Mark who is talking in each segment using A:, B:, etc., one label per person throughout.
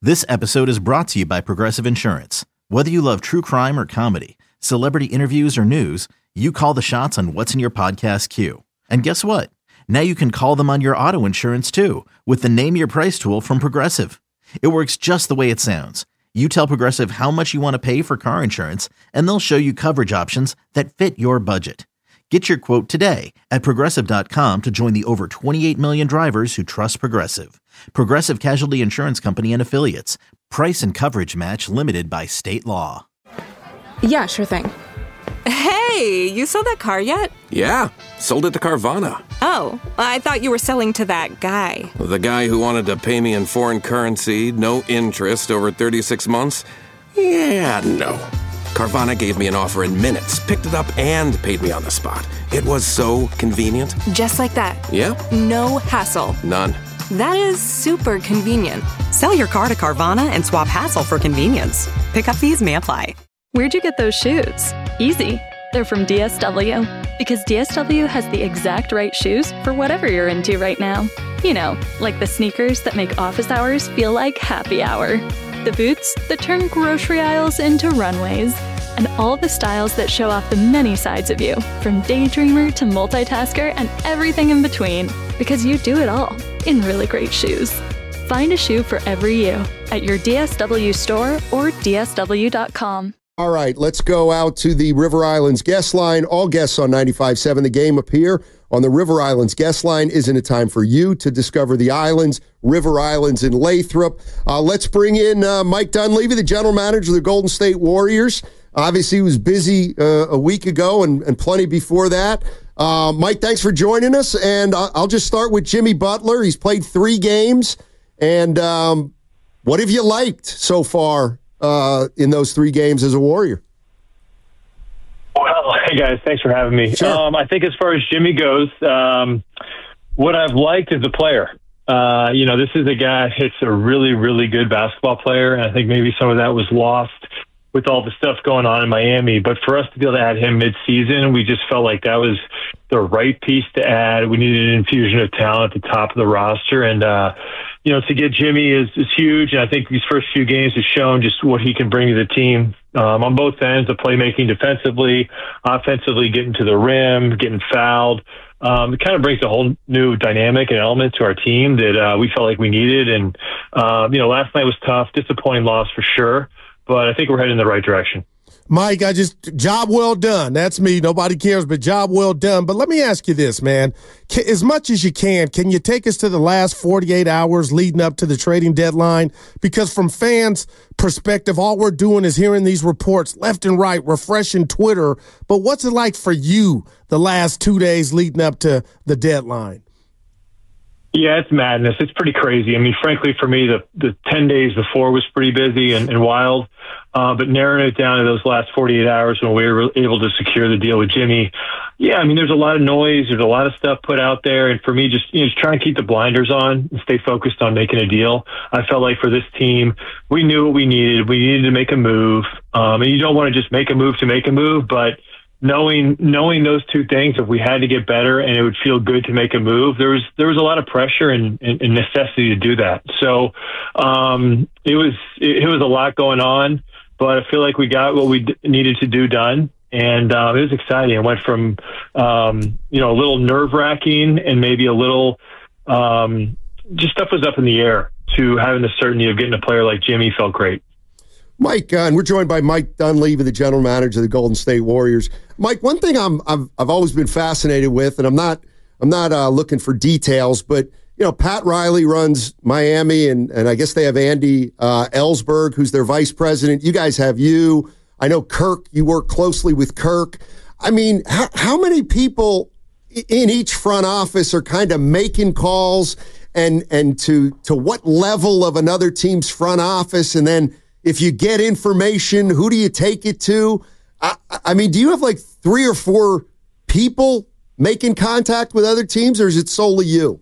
A: This episode is brought to you by Progressive Insurance. Whether you love true crime or comedy, celebrity interviews or news, you call the shots on what's in your podcast queue. And guess what? Now you can call them on your auto insurance too with the Name Your Price tool from Progressive. It works just the way it sounds. You tell Progressive how much you want to pay for car insurance, and they'll show you coverage options that fit your budget. Get your quote today at Progressive.com to join the over 28 million drivers who trust Progressive. Progressive Casualty Insurance Company and Affiliates. Price and coverage match limited by state law.
B: Yeah, sure thing.
C: Hey, you sold that car yet?
D: Yeah, sold it to Carvana.
C: Oh, I thought you were selling to that guy.
D: The guy who wanted to pay me in foreign currency, no interest, over 36 months? Yeah, no. Carvana gave me an offer in minutes, picked it up, and paid me on the spot. It was so convenient.
C: Just like that.
D: Yeah.
C: No hassle.
D: None.
C: That is super convenient.
E: Sell your car to Carvana and swap hassle for convenience. Pickup fees may apply.
F: Where'd you get those shoes? Easy. They're from DSW. Because DSW has the exact right shoes for whatever you're into right now. You know, like the sneakers that make office hours feel like happy hour. The boots that turn grocery aisles into runways. And all the styles that show off the many sides of you, from daydreamer to multitasker and everything in between. Because you do it all in really great shoes. Find a shoe for every you at your DSW store or DSW.com.
G: All right, let's go out to the River Islands guest line. All guests on 95.7 The Game appear on the River Islands guest line. Isn't it time for you to discover the islands, River Islands in Lathrop? Let's bring in Mike Dunleavy, the general manager of the Golden State Warriors. Obviously, he was busy a week ago and plenty before that. Mike, thanks for joining us. And I'll just start with Jimmy Butler. He's played 3 games. And what have you liked so far in those 3 games as a Warrior?
H: Well, hey guys, thanks for having me.
G: Sure.
H: I think as far as Jimmy goes, what I've liked is the player. This is a guy that's a really, really good basketball player, and I think maybe some of that was lost with all the stuff going on in Miami. But for us to be able to add him mid-season, we just felt like that was the right piece to add. We needed an infusion of talent at the top of the roster, and to get Jimmy is huge. And I think these first few games have shown just what he can bring to the team on both ends of playmaking defensively, offensively, getting to the rim, getting fouled. It kind of brings a whole new dynamic and element to our team that we felt like we needed. And, last night was tough, disappointing loss for sure, but I think we're heading in the right direction.
I: Mike, job well done. That's me. Nobody cares, but job well done. But let me ask you this, man. As much as you can you take us to the last 48 hours leading up to the trading deadline? Because from fans' perspective, all we're doing is hearing these reports left and right, refreshing Twitter. But what's it like for you the last 2 days leading up to the deadline?
H: Yeah, it's madness. It's pretty crazy. I mean, frankly, for me, the 10 days before was pretty busy and wild. But narrowing it down to those last 48 hours when we were able to secure the deal with Jimmy, yeah, I mean, there's a lot of noise. There's a lot of stuff put out there. And for me, just try and keep the blinders on and stay focused on making a deal. I felt like for this team, we knew what we needed. We needed to make a move. And you don't want to just make a move to make a move, but knowing those two things, if we had to get better and it would feel good to make a move, there was a lot of pressure and necessity to do that. So it was a lot going on, but I feel like we got what we needed to do done, and it was exciting. It went from a little nerve wracking and maybe a little just stuff was up in the air to having the certainty of getting a player like Jimmy felt great.
G: Mike, and we're joined by Mike Dunleavy, the general manager of the Golden State Warriors. Mike, one thing I've always been fascinated with, and I'm not looking for details, but Pat Riley runs Miami, and I guess they have Andy Ellsberg, who's their vice president. You guys have you. I know Kirk. You work closely with Kirk. I mean, how many people in each front office are kind of making calls, and to what level of another team's front office, and then if you get information, who do you take it to? I mean, do you have like 3 or 4 people making contact with other teams, or is it solely you?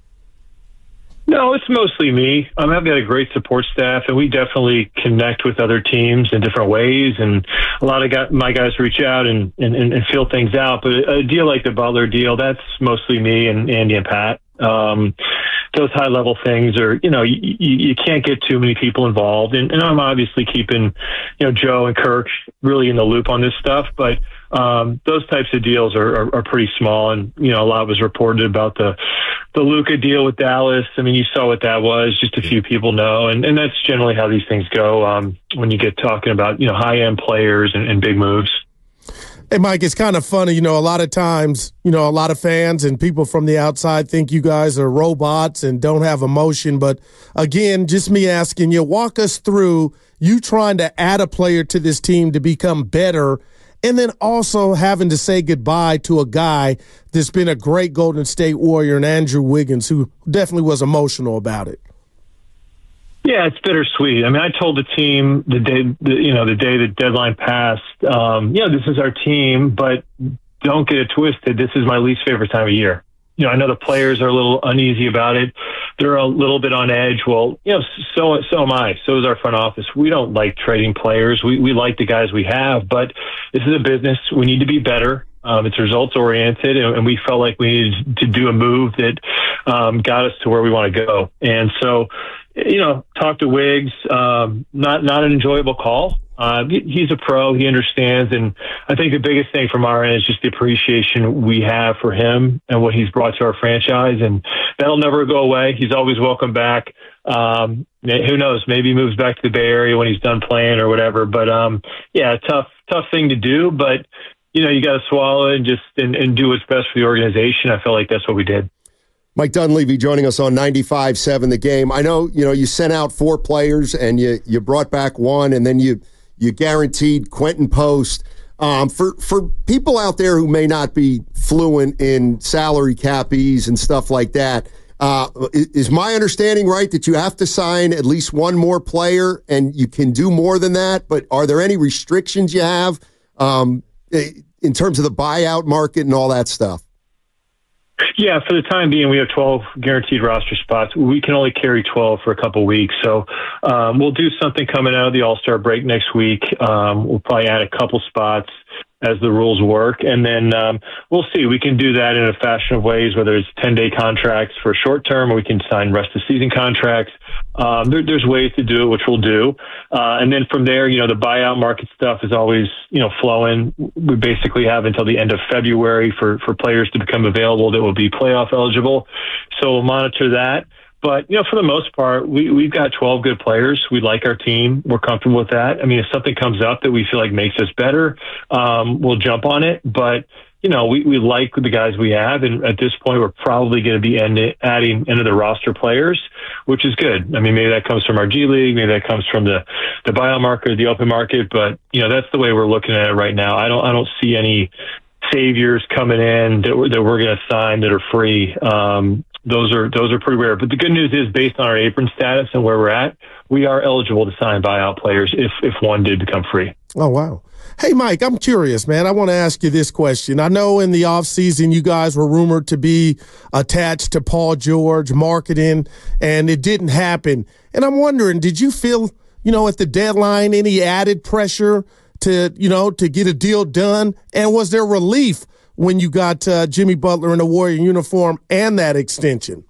H: No, it's mostly me. I've got a great support staff, and we definitely connect with other teams in different ways. And a lot of my guys reach out and feel things out. But a deal like the Butler deal, that's mostly me and Andy and Pat. Those high level things are, you can't get too many people involved. And I'm obviously keeping, Joe and Kirk really in the loop on this stuff, but those types of deals are pretty small. And, a lot was reported about the Luka deal with Dallas. I mean, you saw what that was. Just a few people know. And that's generally how these things go when you get talking about, high-end players and big moves.
I: Hey, Mike, it's kind of funny. A lot of times, a lot of fans and people from the outside think you guys are robots and don't have emotion. But, again, just me asking you, walk us through you trying to add a player to this team to become better and then also having to say goodbye to a guy that's been a great Golden State Warrior and Andrew Wiggins, who definitely was emotional about it.
H: Yeah, it's bittersweet. I mean, I told the team the day the deadline passed, this is our team, but don't get it twisted. This is my least favorite time of year. I know the players are a little uneasy about it. They're a little bit on edge. Well, so am I. So is our front office. We don't like trading players. We like the guys we have, but this is a business. We need to be better. It's results oriented, and we felt like we needed to do a move that got us to where we want to go. And so, talk to Wiggs. Not an enjoyable call. He's a pro. He understands. And I think the biggest thing from our end is just the appreciation we have for him and what he's brought to our franchise. And that'll never go away. He's always welcome back. Who knows? Maybe he moves back to the Bay Area when he's done playing or whatever. But, tough thing to do. But, you got to swallow it and do what's best for the organization. I feel like that's what we did.
G: Mike Dunleavy joining us on 95.7 The Game. I know, you sent out 4 players and you brought back one, and then you guaranteed Quentin Post. For people out there who may not be fluent in salary cap ease and stuff like that, is my understanding right that you have to sign at least one more player and you can do more than that? But are there any restrictions you have in terms of the buyout market and all that stuff?
H: Yeah, for the time being, we have 12 guaranteed roster spots. We can only carry 12 for a couple weeks. So we'll do something coming out of the All-Star break next week. We'll probably add a couple spots as the rules work. And then we'll see. We can do that in a fashion of ways, whether it's 10-day contracts for short term, or we can sign rest of season contracts. There's ways to do it, which we'll do. And then from there, the buyout market stuff is always, flowing. We basically have until the end of February for players to become available that will be playoff eligible. So we'll monitor that. But, for the most part, we've got 12 good players. We like our team. We're comfortable with that. I mean, if something comes up that we feel like makes us better, we'll jump on it. But, we like the guys we have. And at this point, we're probably going to be adding into the roster players, which is good. I mean, maybe that comes from our G League. Maybe that comes from the buyout market, the open market. But, that's the way we're looking at it right now. I don't see any saviors coming in that we're going to sign that are free. Those are pretty rare. But the good news is, based on our apron status and where we're at, we are eligible to sign buyout players if one did become free.
I: Oh, wow. Hey, Mike, I'm curious, man. I want to ask you this question. I know in the offseason you guys were rumored to be attached to Paul George marketing, and it didn't happen. And I'm wondering, did you feel, at the deadline, any added pressure to get a deal done? And was there relief when you got Jimmy Butler in a Warrior uniform and that extension?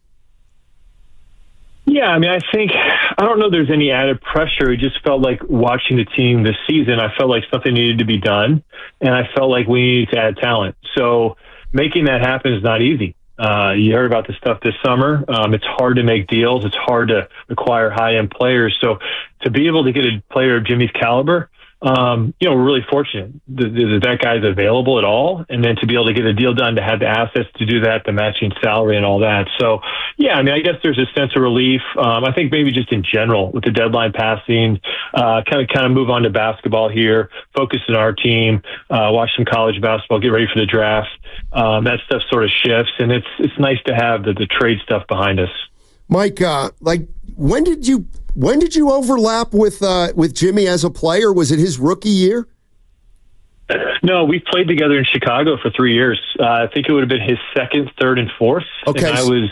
H: Yeah, I mean, I don't know there's any added pressure. It just felt like watching the team this season, I felt like something needed to be done, and I felt like we needed to add talent. So making that happen is not easy. You heard about the stuff this summer. It's hard to make deals. It's hard to acquire high-end players. So to be able to get a player of Jimmy's caliber, we're really fortunate that guy's available at all. And then to be able to get a deal done, to have the assets to do that, the matching salary and all that. So, yeah, I mean, I guess there's a sense of relief. I think maybe just in general with the deadline passing, kind of move on to basketball here, focus on our team, watch some college basketball, get ready for the draft. That stuff sort of shifts, and it's nice to have the trade stuff behind us.
G: Mike, when did you overlap with Jimmy as a player? Was it his rookie year?
H: No, we played together in Chicago for 3 years. I think it would have been his second, third, and fourth.
G: Okay.
H: And I was,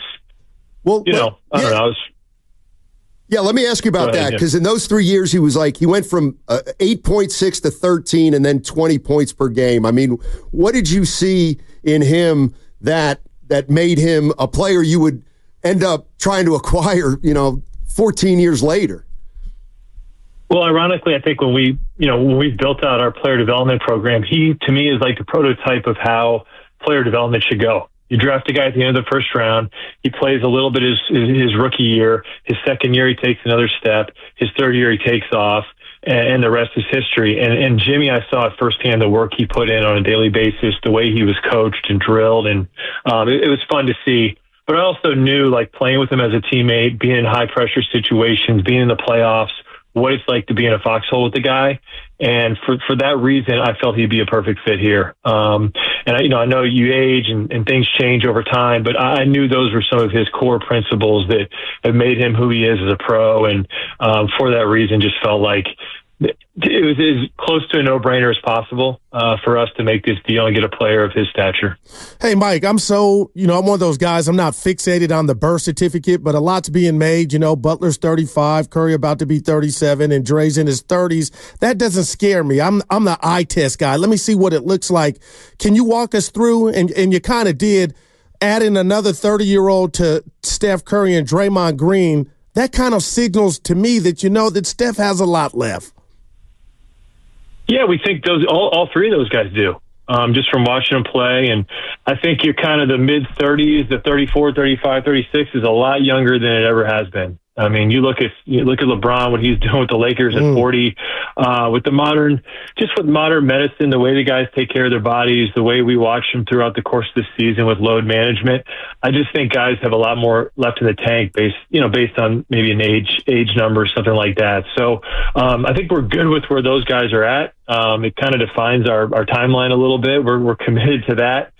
H: I don't know.
G: Yeah, let me ask you about that, because in those 3 years, he went from 8.6 to 13 and then 20 points per game. I mean, what did you see in him that made him a player you would end up trying to acquire, 14 years later?
H: Well, ironically, I think when we built out our player development program, he, to me, is like the prototype of how player development should go. You draft a guy at the end of the first round. He plays a little bit his rookie year. His second year, he takes another step. His third year, he takes off, and the rest is history. And Jimmy, I saw it firsthand, the work he put in on a daily basis, the way he was coached and drilled, and it was fun to see. But I also knew, like, playing with him as a teammate, being in high-pressure situations, being in the playoffs, what it's like to be in a foxhole with the guy. And for that reason, I felt he'd be a perfect fit here. And I know you age and things change over time, but I knew those were some of his core principles that have made him who he is as a pro. And for that reason, just felt like it was as close to a no-brainer as possible for us to make this deal and get a player of his stature.
I: Hey, Mike, I'm one of those guys, I'm not fixated on the birth certificate, but a lot's being made. Butler's 35, Curry about to be 37, and Dre's in his 30s. That doesn't scare me. I'm the eye test guy. Let me see what it looks like. Can you walk us through, and you kind of did, adding another 30-year-old to Steph Curry and Draymond Green, that kind of signals to me that that Steph has a lot left.
H: Yeah, we think all three of those guys do, just from watching them play. And I think you're kind of the mid-30s, the 34, 35, 36 is a lot younger than it ever has been. I mean, you look at LeBron, what he's doing with the Lakers at 40, with modern medicine, the way the guys take care of their bodies, the way we watch them throughout the course of the season with load management. I just think guys have a lot more left in the tank based on maybe an age number, something like that. So I think we're good with where those guys are at. It kind of defines our timeline a little bit. We're committed to that.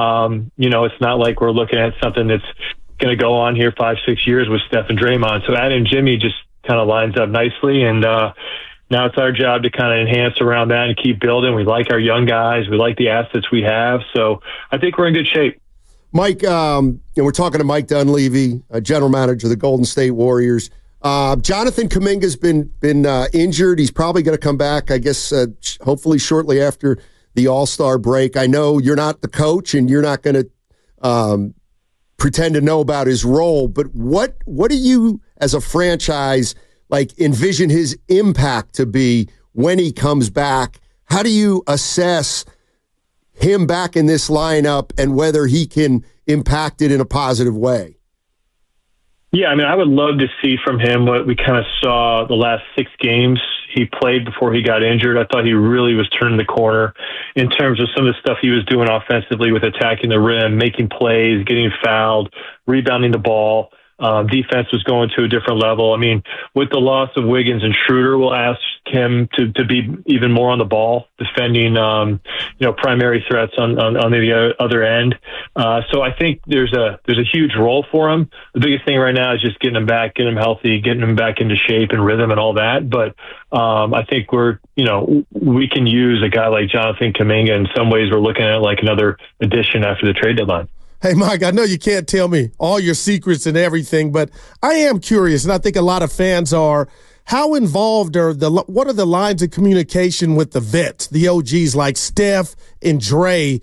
H: It's not like we're looking at something that's going to go on here 5-6 years with Steph and Draymond. So adding Jimmy just kind of lines up nicely. And now it's our job to kind of enhance around that and keep building. We like our young guys. We like the assets we have. So I think we're in good shape.
G: Mike, we're talking to Mike Dunleavy, general manager of the Golden State Warriors. Jonathan Kuminga's been injured. He's probably going to come back, I guess, hopefully shortly after the All-Star break. I know you're not the coach and you're not going to pretend to know about his role, but what do you, as a franchise, envision his impact to be when he comes back? How do you assess him back in this lineup and whether he can impact it in a positive way?
H: Yeah, I mean, I would love to see from him what we kind of saw the last 6 games he played before he got injured. I thought he really was turning the corner in terms of some of the stuff he was doing offensively with attacking the rim, making plays, getting fouled, rebounding the ball. Defense was going to a different level. I mean, with the loss of Wiggins and Schroeder, we'll ask him to be even more on the ball, defending, primary threats on the other end. So I think there's a huge role for him. The biggest thing right now is just getting him back, getting him healthy, getting him back into shape and rhythm and all that. But I think we can use a guy like Jonathan Kuminga. In some ways, we're looking at like another addition after the trade deadline.
I: Hey, Mike, I know you can't tell me all your secrets and everything, but I am curious, and I think a lot of fans are, how involved what are the lines of communication with the vets, the OGs like Steph and Dre,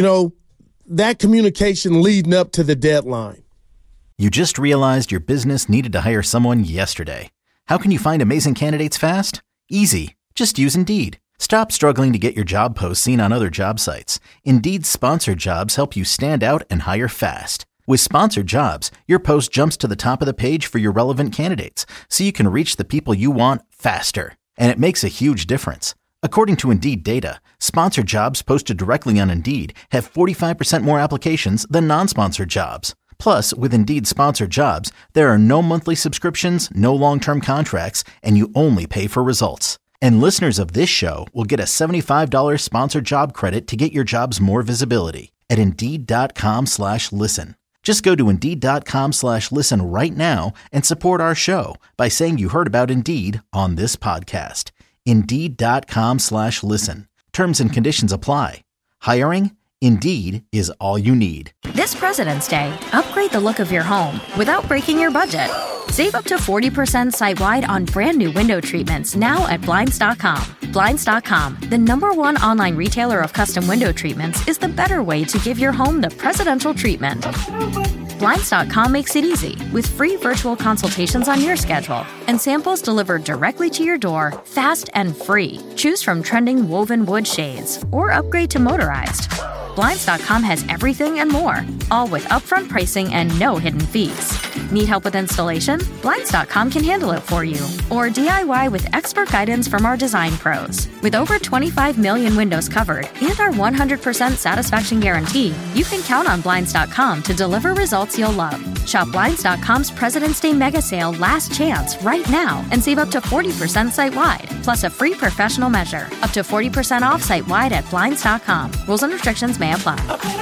I: that communication leading up to the deadline?
A: You just realized your business needed to hire someone yesterday. How can you find amazing candidates fast? Easy. Just use Indeed. Stop struggling to get your job posts seen on other job sites. Indeed's sponsored jobs help you stand out and hire fast. With sponsored jobs, your post jumps to the top of the page for your relevant candidates, so you can reach the people you want faster. And it makes a huge difference. According to Indeed data, sponsored jobs posted directly on Indeed have 45% more applications than non-sponsored jobs. Plus, with Indeed sponsored jobs, there are no monthly subscriptions, no long-term contracts, and you only pay for results. And listeners of this show will get a $75 sponsored job credit to get your jobs more visibility at Indeed.com/listen. Just go to Indeed.com/listen right now and support our show by saying you heard about Indeed on this podcast. Indeed.com/listen. Terms and conditions apply. Hiring? Indeed is all you need.
J: This President's Day, upgrade the look of your home without breaking your budget. Save up to 40% site-wide on brand new window treatments now at Blinds.com. Blinds.com, the #1 online retailer of custom window treatments, is the better way to give your home the presidential treatment. Blinds.com makes it easy with free virtual consultations on your schedule and samples delivered directly to your door, fast and free. Choose from trending woven wood shades or upgrade to motorized. Blinds.com has everything and more, all with upfront pricing and no hidden fees. Need help with installation? Blinds.com can handle it for you. Or DIY with expert guidance from our design pros. With over 25 million windows covered and our 100% satisfaction guarantee, you can count on Blinds.com to deliver results you'll love. Shop Blinds.com's President's Day Mega Sale Last Chance right now and save up to 40% site-wide, plus a free professional measure. Up to 40% off site-wide at Blinds.com. Rules and restrictions may apply.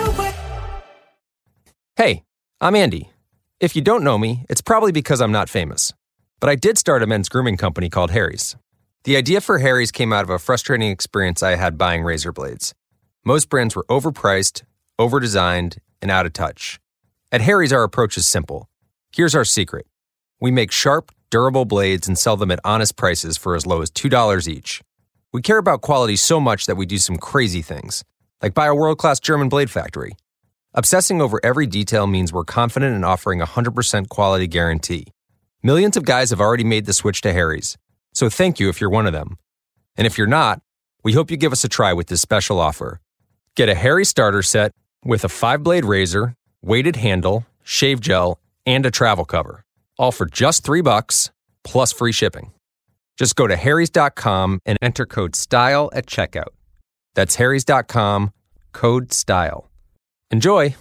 K: Hey, I'm Andy. If you don't know me, it's probably because I'm not famous. But I did start a men's grooming company called Harry's. The idea for Harry's came out of a frustrating experience I had buying razor blades. Most brands were overpriced, overdesigned, and out of touch. At Harry's, our approach is simple. Here's our secret. We make sharp, durable blades and sell them at honest prices for as low as $2 each. We care about quality so much that we do some crazy things, like buy a world-class German blade factory. Obsessing over every detail means we're confident in offering a 100% quality guarantee. Millions of guys have already made the switch to Harry's, so thank you if you're one of them. And if you're not, we hope you give us a try with this special offer. Get a Harry starter set with a 5-blade razor, weighted handle, shave gel, and a travel cover, all for just $3 plus free shipping. Just go to harrys.com and enter code STYLE at checkout. That's harrys.com, code STYLE. Enjoy.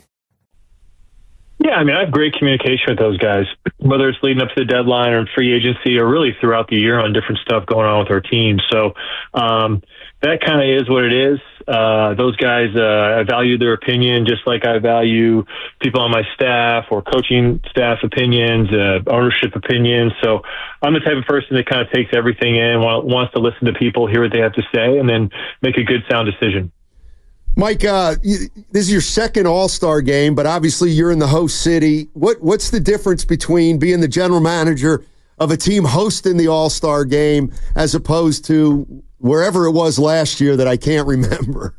H: Yeah, I mean, I have great communication with those guys, whether it's leading up to the deadline or in free agency or really throughout the year on different stuff going on with our team. So that kind of is what it is. Those guys, I value their opinion just like I value people on my staff or coaching staff opinions, ownership opinions. So I'm the type of person that kind of takes everything in, wants to listen to people, hear what they have to say, and then make a good, sound decision.
G: Mike, this is your second All-Star game, but obviously you're in the host city. What's the difference between being the general manager of a team hosting the All-Star game as opposed to wherever it was last year that I can't remember?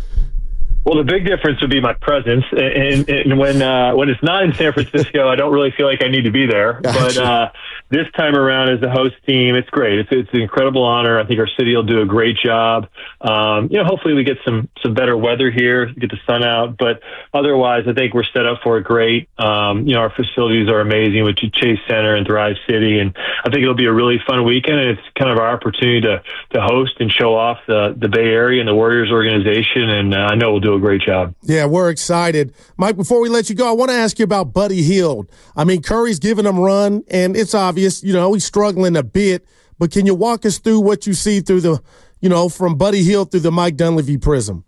H: Well, the big difference would be my presence, and when it's not in San Francisco, I don't really feel like I need to be there. Gotcha. But this time around, as the host team, it's great. It's an incredible honor. I think our city will do a great job. Hopefully we get some better weather here, get the sun out. But otherwise, I think we're set up for it great. Our facilities are amazing with Chase Center and Thrive City, and I think it'll be a really fun weekend. And it's kind of our opportunity to host and show off the Bay Area and the Warriors organization. And I know we'll do a great job.
I: Yeah, we're excited. Mike, before we let you go, I want to ask you about Buddy Hield. I mean, Curry's giving him run, and it's obvious, he's struggling a bit, but can you walk us through what you see through the, from Buddy Hield through the Mike Dunleavy prism?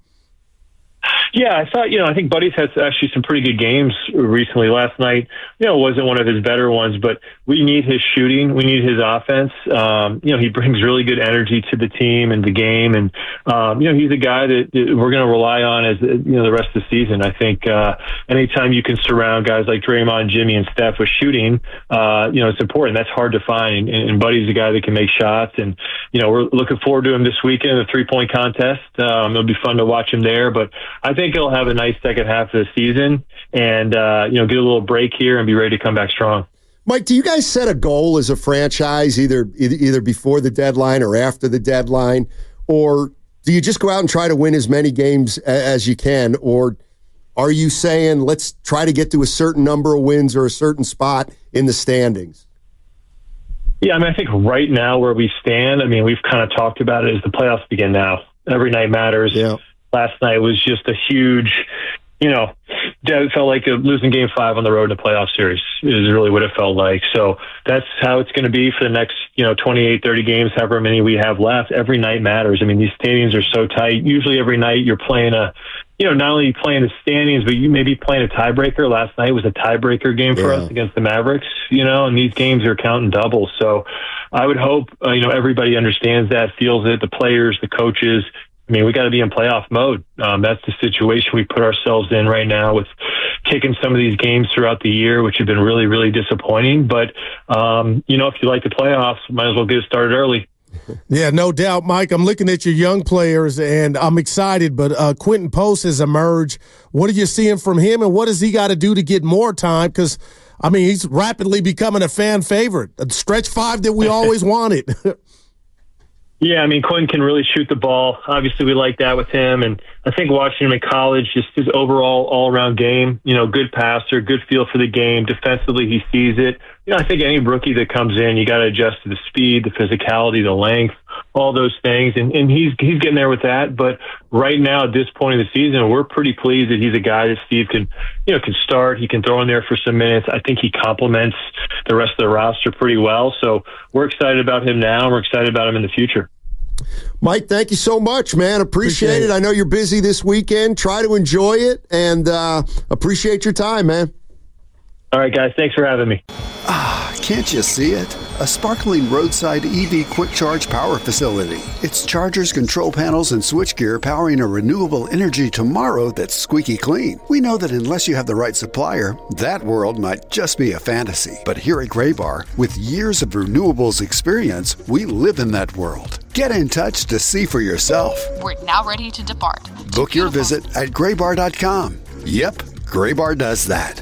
H: Yeah, I thought, I think Buddy's had actually some pretty good games recently. Last night, wasn't one of his better ones, but we need his shooting. We need his offense. He brings really good energy to the team and the game. And, he's a guy that we're going to rely on as, the rest of the season. I think, anytime you can surround guys like Draymond, Jimmy, and Steph with shooting, it's important. That's hard to find. And Buddy's a guy that can make shots. And, we're looking forward to him this weekend, the 3-point contest. It'll be fun to watch him there, but I think he'll have a nice second half of the season and, get a little break here and be ready to come back strong.
G: Mike, do you guys set a goal as a franchise either before the deadline or after the deadline? Or do you just go out and try to win as many games as you can? Or are you saying, let's try to get to a certain number of wins or a certain spot in the standings?
H: Yeah, I think right now where we stand, we've kind of talked about it as the playoffs begin now. Every night matters. Yeah. Last night was just a huge, it felt like losing Game 5 on the road in the playoff series is really what it felt like. So that's how it's going to be for the next, 28, 30 games, however many we have left. Every night matters. These standings are so tight. Usually every night you're playing not only playing the standings, but you may be playing a tiebreaker. Last night was a tiebreaker game for us against the Mavericks, and these games are counting double. So I would hope, everybody understands that, feels it, the players, the coaches. We got to be in playoff mode. That's the situation we put ourselves in right now with kicking some of these games throughout the year, which have been really, really disappointing. But, if you like the playoffs, might as well get it started early.
I: Yeah, no doubt, Mike. I'm looking at your young players, and I'm excited, but Quentin Post has emerged. What are you seeing from him, and what does he got to do to get more time? Because, I mean, he's rapidly becoming a fan favorite, a stretch five that we always wanted.
H: Yeah, I mean, Quentin can really shoot the ball. Obviously, we like that with him. And I think watching him in college, just his overall all-around game, good passer, good feel for the game. Defensively, he sees it. I think any rookie that comes in, you got to adjust to the speed, the physicality, the length, all those things. And he's getting there with that. But right now, at this point of the season, we're pretty pleased that he's a guy that Steve can start. He can throw in there for some minutes. I think he complements the rest of the roster pretty well. So we're excited about him now. We're excited about him in the future.
G: Mike, thank you so much, man. Appreciate it. I know you're busy this weekend. Try to enjoy it, and appreciate your time, man.
H: All right, guys. Thanks for having me.
L: Can't you see it? A sparkling roadside EV quick charge power facility. It's chargers, control panels, and switchgear powering a renewable energy tomorrow that's squeaky clean. We know that unless you have the right supplier, that world might just be a fantasy. But here at Graybar, with years of renewables experience, we live in that world. Get in touch to see for yourself.
M: We're now ready to depart.
L: Book your visit at graybar.com. Yep, Graybar does that.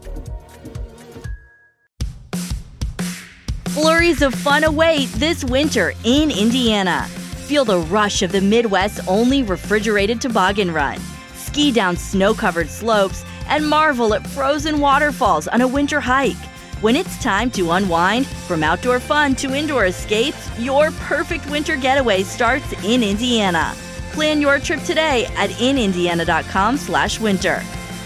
N: Flurries of fun await this winter in Indiana. Feel the rush of the Midwest's only refrigerated toboggan run. Ski down snow-covered slopes and marvel at frozen waterfalls on a winter hike. When it's time to unwind, from outdoor fun to indoor escapes, your perfect winter getaway starts in Indiana. Plan your trip today at inindiana.com/winter.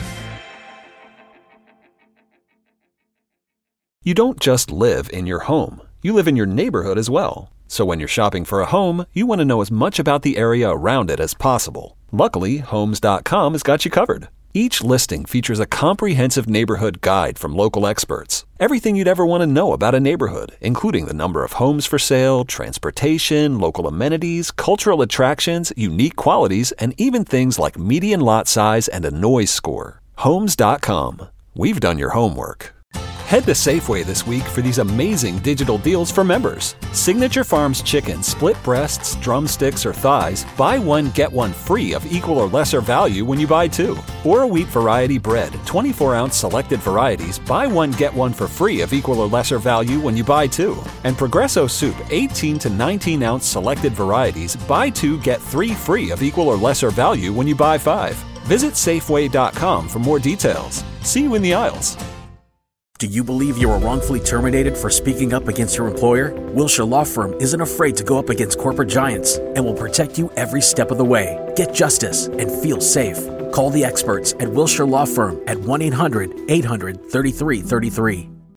O: You don't just live in your home. You live in your neighborhood as well. So when you're shopping for a home, you want to know as much about the area around it as possible. Luckily, Homes.com has got you covered. Each listing features a comprehensive neighborhood guide from local experts. Everything you'd ever want to know about a neighborhood, including the number of homes for sale, transportation, local amenities, cultural attractions, unique qualities, and even things like median lot size and a noise score. Homes.com. We've done your homework. Head to Safeway this week for these amazing digital deals for members. Signature Farms chicken, split breasts, drumsticks, or thighs, buy one, get one free of equal or lesser value when you buy two. Or a wheat variety bread, 24-ounce selected varieties, buy one, get one for free of equal or lesser value when you buy two. And Progresso soup, 18 to 19-ounce selected varieties, buy two, get three free of equal or lesser value when you buy five. Visit Safeway.com for more details. See you in the aisles.
P: Do you believe you were wrongfully terminated for speaking up against your employer? Wilshire Law Firm isn't afraid to go up against corporate giants and will protect you every step of the way. Get justice and feel safe. Call the experts at Wilshire Law Firm at 1-800-800-3333.